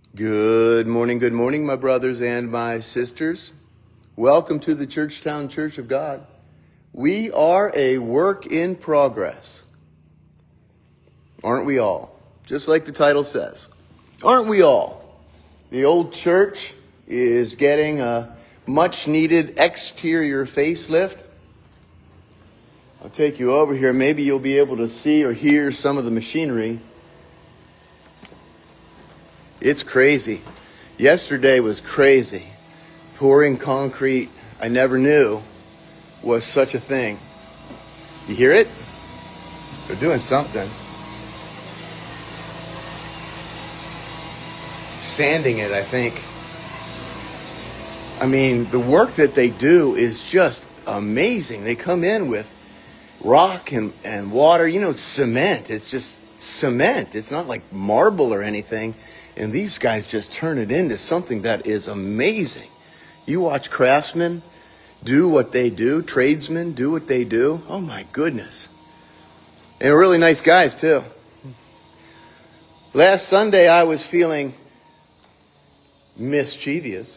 Good morning, my brothers and my sisters. Welcome to the Churchtown Church of God. We are a work in progress. Aren't we all? Just like the title says. Aren't we all? The old church is getting a much needed exterior facelift. I'll take you over here. Maybe you'll be able to see or hear some of the machinery. It's crazy. Yesterday was crazy. Pouring concrete, I never knew was such a thing. You hear it? They're doing something. Sanding it, I think. I mean, the work that they do is just amazing. They come in with rock and water. You know, cement. It's just cement. It's not like marble or anything. And these guys just turn it into something that is amazing. You watch craftsmen do what they do, tradesmen do what they do. Oh my goodness. And really nice guys too. Last Sunday I was feeling mischievous.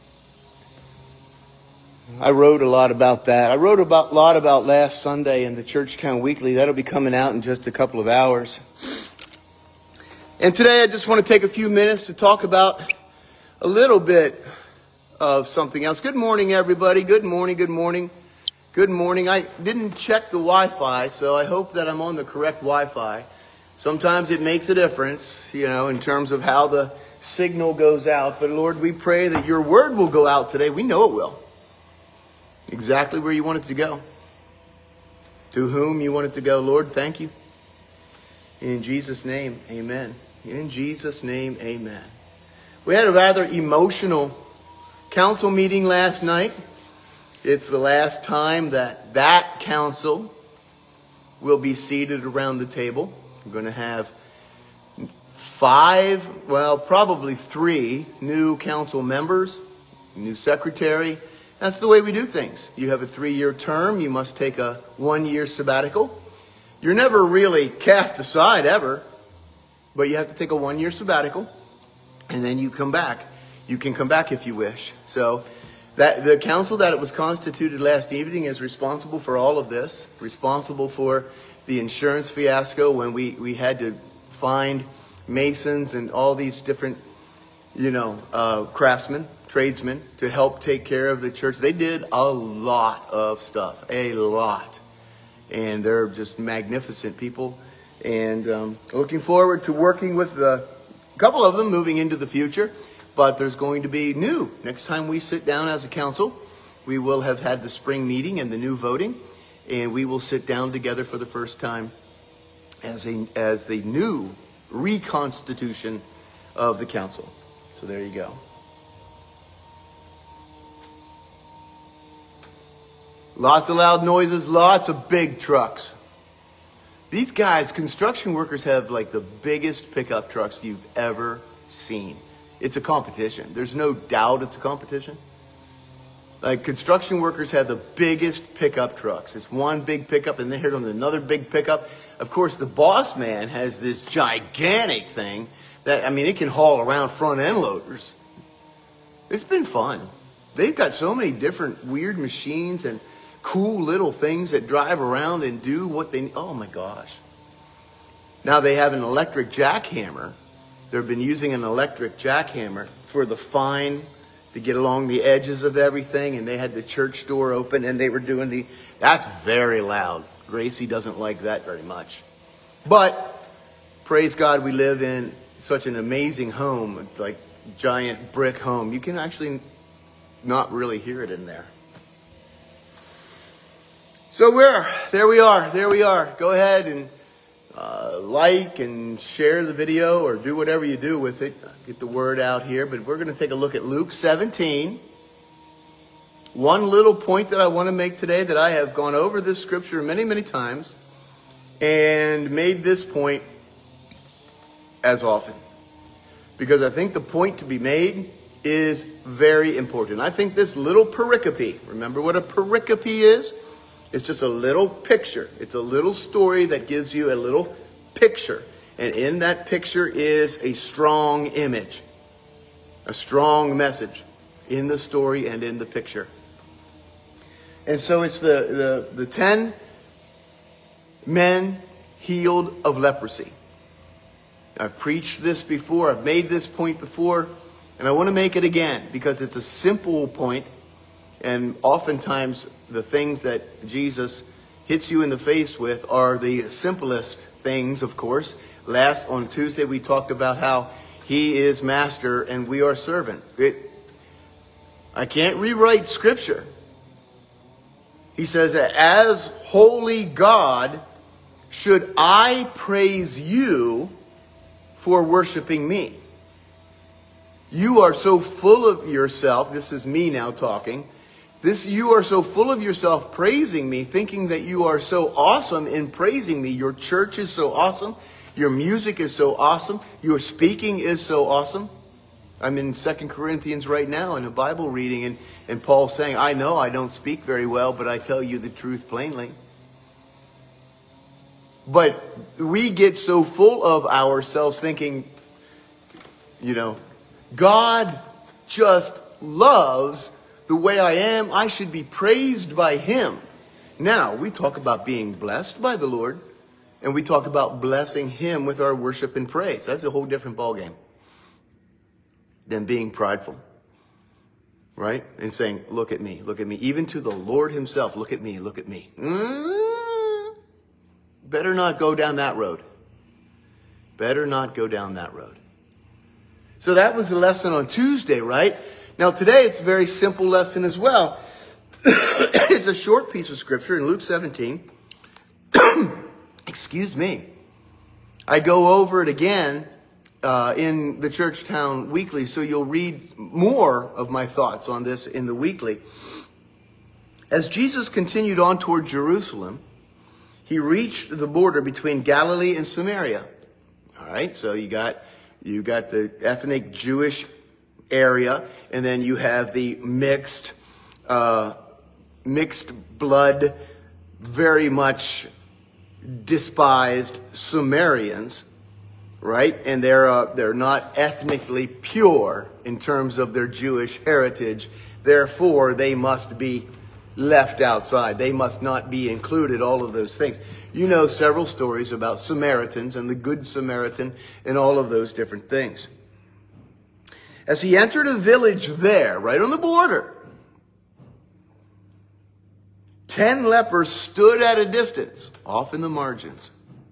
I wrote a lot about that. I wrote a lot about last Sunday in the Churchtown Weekly. That'll be coming out in just a couple of hours. And today I just want to take a few minutes to talk about a little bit of something else. Good morning, everybody. Good morning, good morning. Good morning. I didn't check the Wi-Fi, so I hope that I'm on the correct Wi-Fi. Sometimes it makes a difference, in terms of how the signal goes out. But Lord, we pray that your word will go out today. We know it will. Exactly where you want it to go. To whom you want it to go. Lord, thank you. In Jesus' name, amen. In Jesus' name, amen. We had a rather emotional council meeting last night. It's the last time that council will be seated around the table. We're going to have probably 3 new council members, new secretary. That's the way we do things. You have a 3-year term. You must take a 1-year sabbatical. You're never really cast aside ever, but you have to take a 1-year sabbatical, and then you come back. You can come back if you wish. So that the council that it was constituted last evening is responsible for all of this, responsible for the insurance fiasco when we had to find masons and all these different, craftsmen, tradesmen to help take care of the church. They did a lot of stuff, a lot. And they're just magnificent people. And looking forward to working with a couple of them moving into the future. But there's going to be new. Next time we sit down as a council, we will have had the spring meeting and the new voting. And we will sit down together for the first time as the new reconstitution of the council. So there you go. Lots of loud noises, lots of big trucks. These guys, construction workers, have like the biggest pickup trucks you've ever seen. It's a competition. There's no doubt it's a competition. Like, construction workers have the biggest pickup trucks. It's one big pickup, and then here comes another big pickup. Of course, the boss man has this gigantic thing that, it can haul around front end loaders. It's been fun. They've got so many different weird machines and cool little things that drive around and do what they need. Oh my gosh. Now they have an electric jackhammer. They've been using an electric jackhammer for the fine to get along the edges of everything. And they had the church door open and they were doing that's very loud. Gracie doesn't like that very much. But praise God, we live in such an amazing home. It's like giant brick home. You can actually not really hear it in there. So there we are. Go ahead and like and share the video or do whatever you do with it. Get the word out here. But we're going to take a look at Luke 17. One little point that I want to make today, that I have gone over this scripture many, many times and made this point as often. Because I think the point to be made is very important. I think this little pericope, remember what a pericope is? It's just a little picture. It's a little story that gives you a little picture. And in that picture is a strong image. A strong message in the story and in the picture. And so it's the 10 men healed of leprosy. I've preached this before. I've made this point before. And I want to make it again because it's a simple point. And oftentimes the things that Jesus hits you in the face with are the simplest things, of course. On Tuesday, we talked about how he is master and we are servant. I can't rewrite scripture. He says, as holy God, should I praise you for worshiping me? You are so full of yourself. This is me now talking. You are so full of yourself praising me, thinking that you are so awesome in praising me. Your church is so awesome. Your music is so awesome. Your speaking is so awesome. I'm in 2 Corinthians right now in a Bible reading, and Paul's saying, I know I don't speak very well, but I tell you the truth plainly. But we get so full of ourselves thinking, God just loves the way I am. I should be praised by him. Now, we talk about being blessed by the Lord, and we talk about blessing him with our worship and praise. That's a whole different ballgame than being prideful, right? And saying, look at me, look at me. Even to the Lord himself, look at me, look at me. Better not go down that road. Better not go down that road. So that was the lesson on Tuesday, right? Now today it's a very simple lesson as well. It's a short piece of scripture in Luke 17. Excuse me. I go over it again in the Churchtown Weekly, so you'll read more of my thoughts on this in the Weekly. As Jesus continued on toward Jerusalem, he reached the border between Galilee and Samaria. All right, so you got the ethnic Jewish area, and then you have the mixed blood, very much despised Samaritans, right? And they're not ethnically pure in terms of their Jewish heritage. Therefore, they must be left outside. They must not be included, all of those things. You know several stories about Samaritans and the Good Samaritan and all of those different things. As he entered a village there, right on the border, 10 lepers stood at a distance, off in the margins,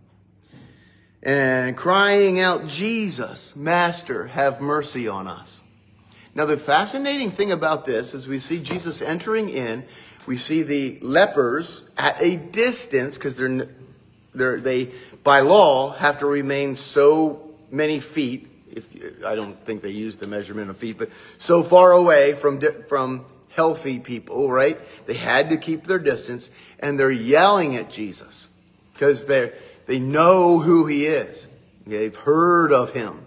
and crying out, Jesus, Master, have mercy on us. Now, the fascinating thing about this is we see Jesus entering in. We see the lepers at a distance, because they by law have to remain so many feet. I don't think they use the measurement of feet, but so far away from healthy people, right? They had to keep their distance, and they're yelling at Jesus because they know who he is. They've heard of him.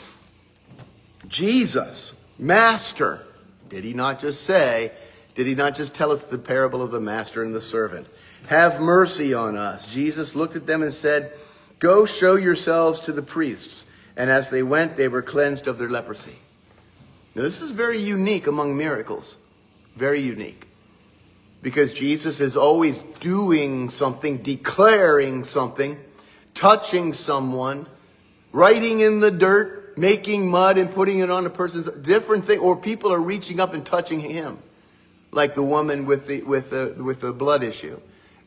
Jesus, Master. Did he not just tell us the parable of the master and the servant? Have mercy on us. Jesus looked at them and said, go show yourselves to the priests. And as they went, they were cleansed of their leprosy. Now, this is very unique among miracles. Very unique. Because Jesus is always doing something, declaring something, touching someone, writing in the dirt, making mud and putting it on a person's different thing. Or people are reaching up and touching him. Like the woman with the blood issue.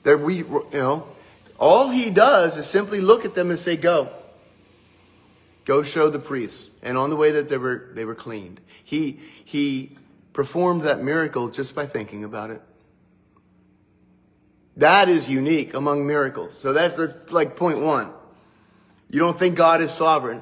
All he does is simply look at them and say, go show the priests. And on the way that they were cleaned. He performed that miracle just by thinking about it. That is unique among miracles. So that's like point one. You don't think God is sovereign.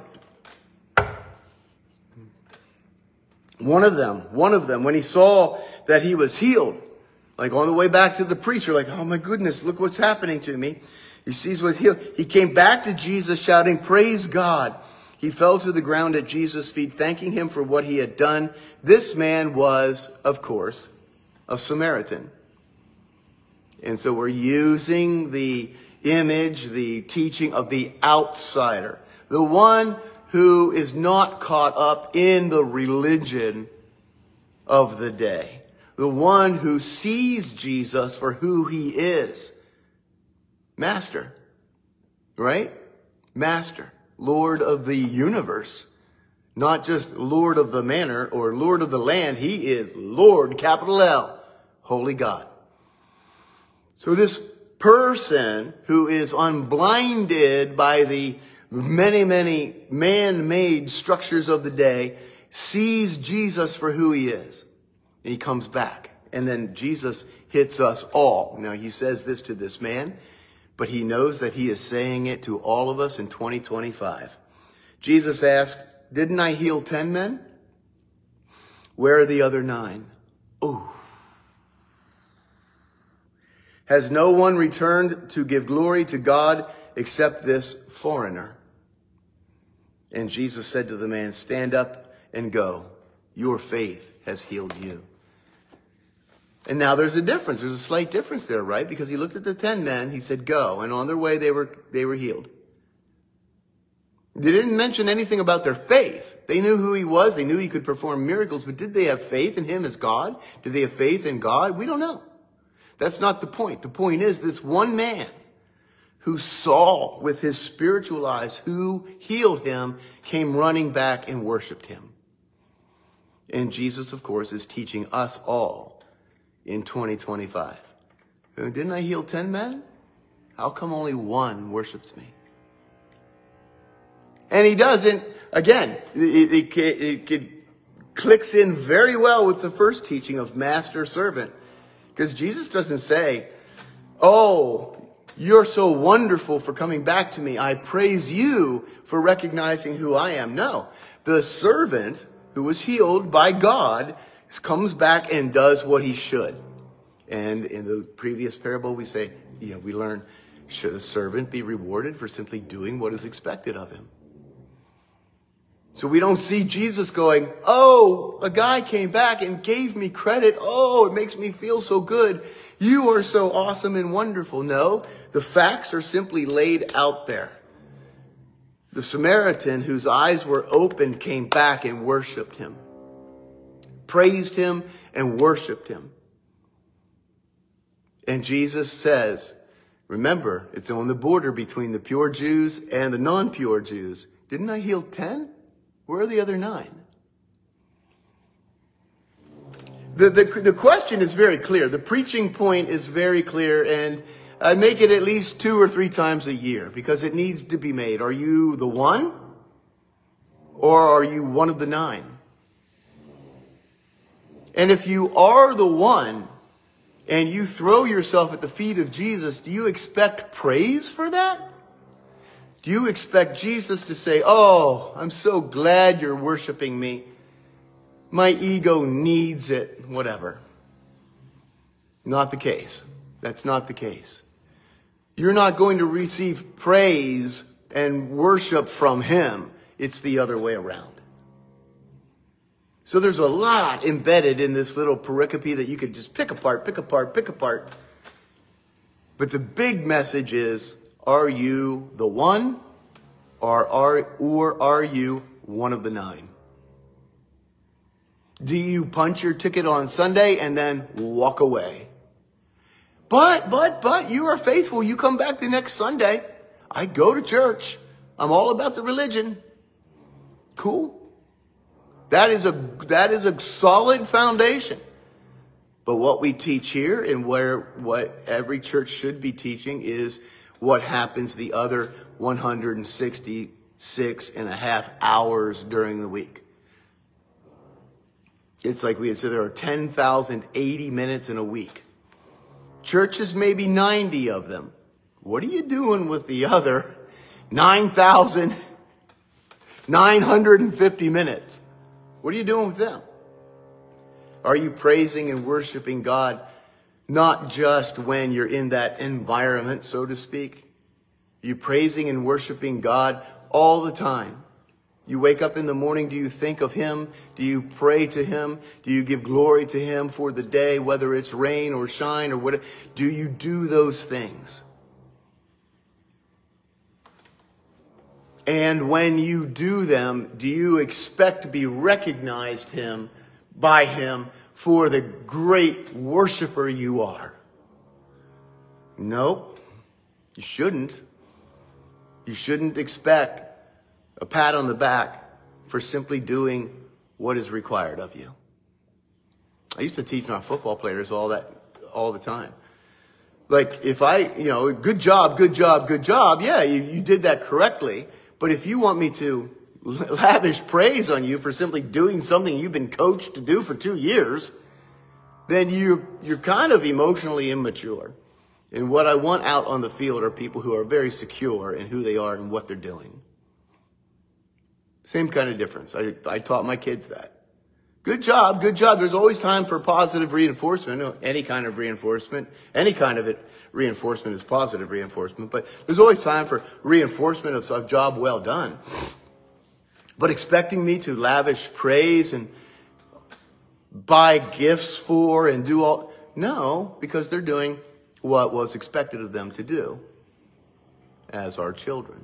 One of them, when he saw that he was healed, like on the way back to the preacher, like, oh my goodness, look what's happening to me. He sees what's healed. He came back to Jesus shouting, praise God. He fell to the ground at Jesus' feet, thanking him for what he had done. This man was, of course, a Samaritan. And so we're using the image, the teaching of the outsider. The one who is not caught up in the religion of the day. The one who sees Jesus for who he is. Master. Right? Master. Lord of the universe. Not just Lord of the manor or Lord of the land. He is Lord, capital L, Holy God. So this person who is unblinded by the many, many man-made structures of the day sees Jesus for who he is. And he comes back. And then Jesus hits us all. Now he says this to this man, but he knows that he is saying it to all of us in 2025. Jesus asked, didn't I heal 10 men? Where are the other 9? Ooh. Has no one returned to give glory to God except this foreigner? And Jesus said to the man, stand up and go. Your faith has healed you. And now there's a difference. There's a slight difference there, right? Because he looked at the 10 men, he said, go. And on their way, they were healed. They didn't mention anything about their faith. They knew who he was. They knew he could perform miracles. But did they have faith in him as God? Did they have faith in God? We don't know. That's not the point. The point is this one man who saw with his spiritual eyes who healed him came running back and worshiped him. And Jesus, of course, is teaching us all in 2025. Didn't I heal 10 men? How come only one worships me? And he doesn't. Again, it clicks in very well with the first teaching of master servant. Because Jesus doesn't say, oh, you're so wonderful for coming back to me. I praise you for recognizing who I am. No, the servant who was healed by God comes back and does what he should. And in the previous parable, we say, we learn, should a servant be rewarded for simply doing what is expected of him? So we don't see Jesus going, oh, a guy came back and gave me credit. Oh, it makes me feel so good. You are so awesome and wonderful. No, the facts are simply laid out there. The Samaritan whose eyes were opened came back and worshiped him. Praised him and worshiped him. And Jesus says, remember, it's on the border between the pure Jews and the non-pure Jews. Didn't I heal 10? Where are the other 9? The question is very clear. The preaching point is very clear, and I make it at least 2 or 3 times a year because it needs to be made. Are you the one? Or are you one of the 9? And if you are the one and you throw yourself at the feet of Jesus, do you expect praise for that? Do you expect Jesus to say, oh, I'm so glad you're worshiping me. My ego needs it, whatever. Not the case. That's not the case. You're not going to receive praise and worship from him. It's the other way around. So there's a lot embedded in this little pericope that you could just pick apart. But the big message is, are you the one or are you one of the 9? Do you punch your ticket on Sunday and then walk away? But you are faithful. You come back the next Sunday. I go to church. I'm all about the religion. Cool. That is a solid foundation. But what we teach here and what every church should be teaching is what happens the other 166 and a half hours during the week. It's like we had said there are 10,080 minutes in a week. Churches, maybe 90 of them. What are you doing with the other 9,950 minutes? What are you doing with them? Are you praising and worshiping God not just when you're in that environment, so to speak? Are you praising and worshiping God all the time? You wake up in the morning, do you think of him? Do you pray to him? Do you give glory to him for the day, whether it's rain or shine or whatever? Do you do those things? And when you do them, do you expect to be recognized by him for the great worshiper you are? Nope, you shouldn't. You shouldn't expect a pat on the back for simply doing what is required of you. I used to teach my football players all the time. Like, if good job, good job, good job. Yeah, you did that correctly. But if you want me to lavish praise on you for simply doing something you've been coached to do for 2 years, then you're kind of emotionally immature. And what I want out on the field are people who are very secure in who they are and what they're doing. Same kind of difference. I taught my kids that. Good job, good job. There's always time for positive reinforcement, any kind of reinforcement. Any kind of reinforcement is positive reinforcement, but there's always time for reinforcement of a job well done. But expecting me to lavish praise and buy gifts for and do all, no, because they're doing what was expected of them to do as our children.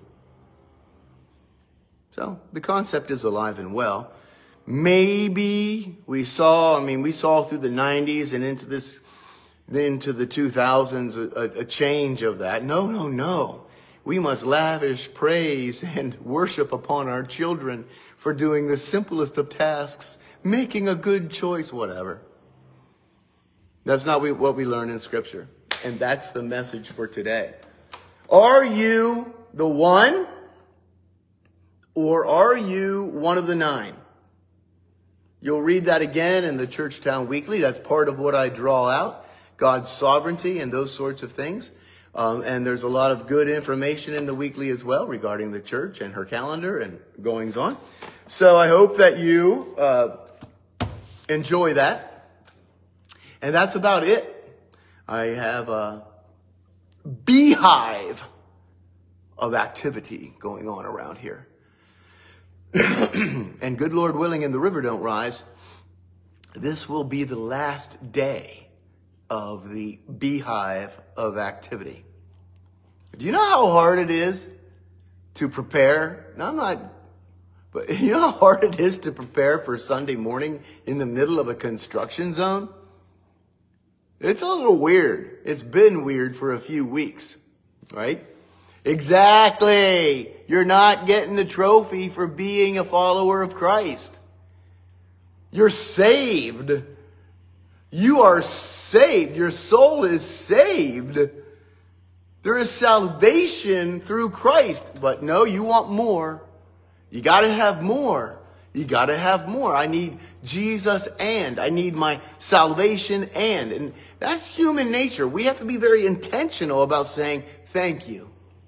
So the concept is alive and well. Maybe we saw through the 90s and into the 2000s a change of that. No. We must lavish praise and worship upon our children for doing the simplest of tasks, making a good choice, whatever. That's not what we learn in Scripture. And that's the message for today. Are you the one, or are you one of the 9? You'll read that again in the Churchtown Weekly. That's part of what I draw out, God's sovereignty and those sorts of things. And there's a lot of good information in the weekly as well regarding the church and her calendar and goings on. So I hope that you enjoy that. And that's about it. I have a beehive of activity going on around here. And good Lord willing, and the river don't rise, this will be the last day of the beehive of activity. Do you know how hard it is to prepare? But you know how hard it is to prepare for Sunday morning in the middle of a construction zone? It's a little weird. It's been weird for a few weeks, right? Exactly. You're not getting a trophy for being a follower of Christ. You're saved. You are saved. Your soul is saved. There is salvation through Christ. But no, you want more. You got to have more. You got to have more. I need Jesus and I need my salvation and that's human nature. We have to be very intentional about saying, thank you.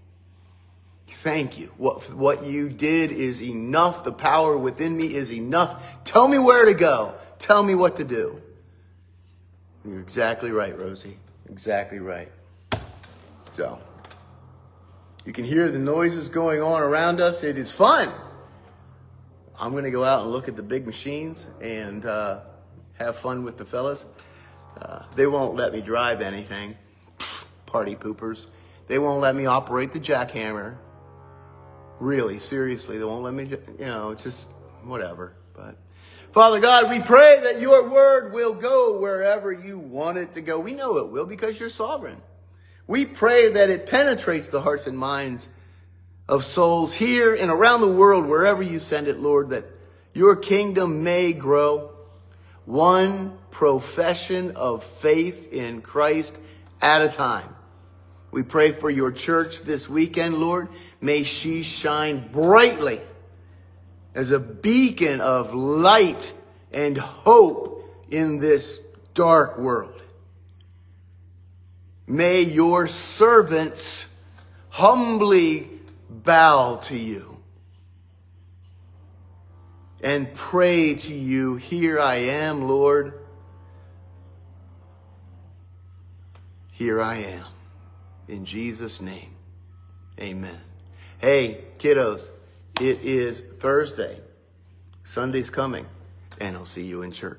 Thank you. What you did is enough. The power within me is enough. Tell me where to go. Tell me what to do. You're exactly right, Rosie. Exactly right. So, you can hear the noises going on around us. It is fun. I'm going to go out and look at the big machines and have fun with the fellas. They won't let me drive anything. Party poopers. They won't let me operate the jackhammer. Really, seriously, they won't let me, it's just whatever. But Father God, we pray that your word will go wherever you want it to go. We know it will because you're sovereign. We pray that it penetrates the hearts and minds of souls here and around the world, wherever you send it, Lord, that your kingdom may grow. One profession of faith in Christ at a time. We pray for your church this weekend, Lord. May she shine brightly as a beacon of light and hope in this dark world. May your servants humbly bow to you and pray to you. Here I am, Lord. Here I am. In Jesus' name, amen. Hey, kiddos, it is Thursday. Sunday's coming, and I'll see you in church.